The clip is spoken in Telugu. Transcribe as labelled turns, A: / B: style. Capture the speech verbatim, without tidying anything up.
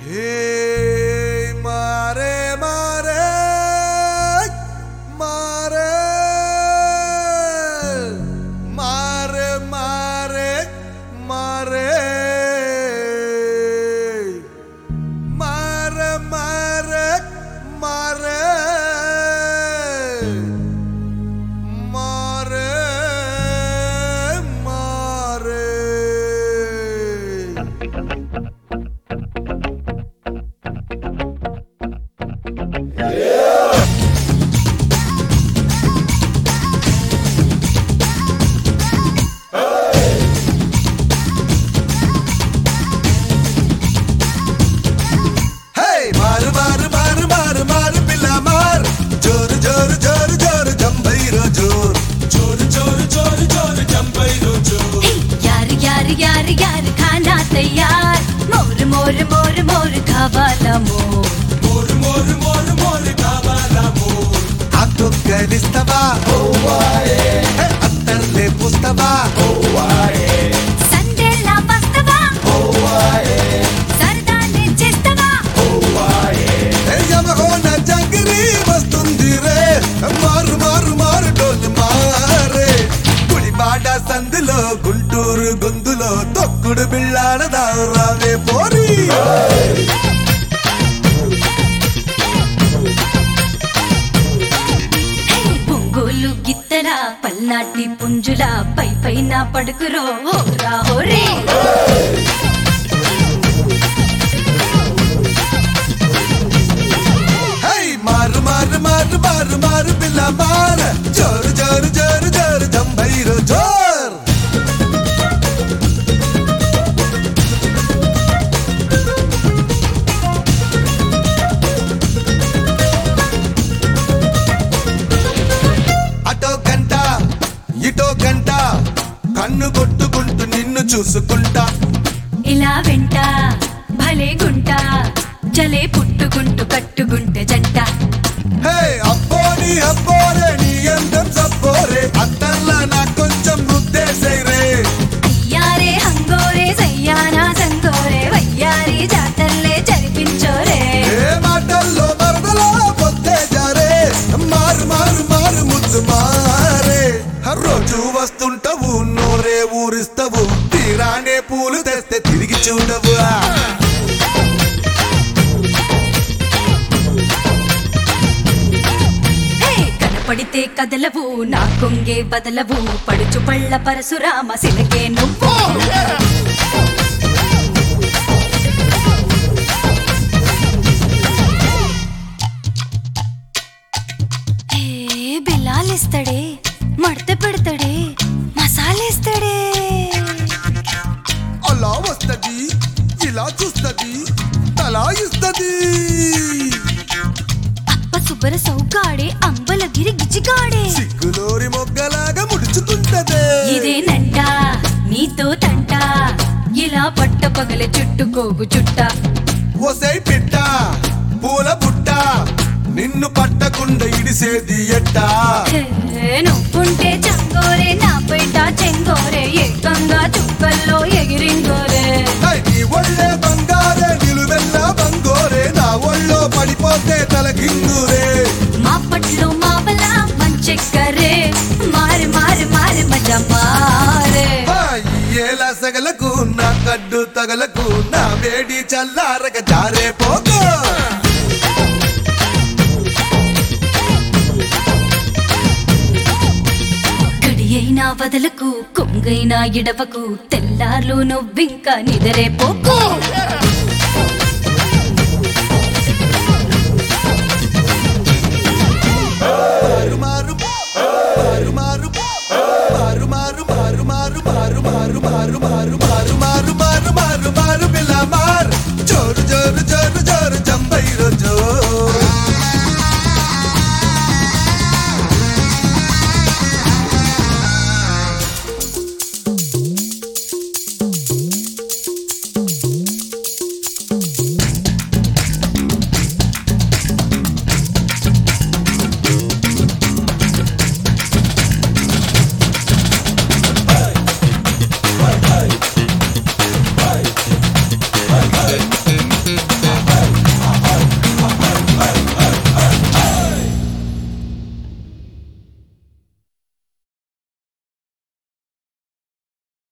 A: Hey, mare, mare, mare, mare, mare, mare, mare, mare, mare,
B: यार यार खाना तैयार मोर मोर मोर मोर खावाला मोर
A: मोर मोर मोर मोर खावाला मोर आतो करिस्तवा ओवाए अत्तरले पुस्तवा ओवाए
B: संदेला बस्तवा
A: ओवाए
B: सरदाने చేస్తవా
A: ओवाए యమహోన జంగిరి వస్తుందిరే మారు మారు మారు డోల్ మారే గుడిబాడ సందులో గుంటూరు గొంతులో తొక్కుడు బిళ్ళాడదా రావే పోరి
B: పొంగోలు గిత్తల పల్నాటి పుంజుల పై పైన పడుకురో హోరా హోరే
A: मार मार मार मार मार बिल्ला मार जोर जोर जोर जोर जंभैरो जोर అటో గంట ఇటో గంట కన్ను కొట్టుకుంటూ నిన్ను చూసుకుంటా
B: ఇలా వెంట భలే గుంట చలే పుట్టుకుంటూ కట్టుకుంటే జంట
A: హే అబ్బోని అబ్బోరే నీ అందం సబ్బోరే అత్తర్లా నా కొంచెం ముద్దేసేరే
B: అయ్యారే హంగోరే సయ్యానా సంగోరే వయ్యారి జాతర్లే జరిపించోరే
A: ఏ మాటల్లో మరదలో పొద్దే జారే మారు మారు మారు ముద్దు మారే రోజు వస్తుంటావు నోరే ఊరిస్తావు తీరానే పూలు తెస్తే తిరిగి చూడవు
B: పడితే కదలవు నా కొంగే బదలవు పడుచు పళ్ళ పరశురామ సిలకే నువ్వు బిల్లాలిస్తాడే మడత పెడతాడే మసాలేస్తాడే
A: అలా వస్తది ఇలా చూస్తది తలా ఇస్తది
B: సుబ్బర సౌకాడే అంబలగిరి గిజిగాడే
A: సిగ్గులోరి మొగ్గలాగా ముడుచుకుంటదే
B: ఇదేనంట నీతో తంట ఇలా పట్ట పగల చుట్టుకోగు చుట్ట
A: ఓసై పిట్ట పూల బుట్ట నిన్ను పట్టకుండా ఇడిసేది ఎట్టా
B: నువ్వుంటే చంగోరే నా పేట చెంగోరే ఏకంగా చుక్కల్లో ఎగిరింగోరే
A: నీ ఒళ్ళే బంగారే నిలువెల్ల బంగోరే నా ఒళ్ళో పడిపోతే తలకిందురే
B: మా పట్లు మావల మంచెక్కరే మారి మారి మారి మజ మారే
A: ఏలా సగలకు నా కడ్డు తగలకు నా వేడి చల్లారగ జారే పోకు
B: అయినా వదలకు కొంగైనా ఇడవకు తెల్లార్లు నువ్వింకా నిదరే పోకు
A: మారు మారు మారు మారు మారు మారు మారు మారు మారు మారు మారు మారు మారు మారు మారు మారు బిల్లా మార్ జోరు జోరు జోరు జోరు జంబైరో జోరు Hey!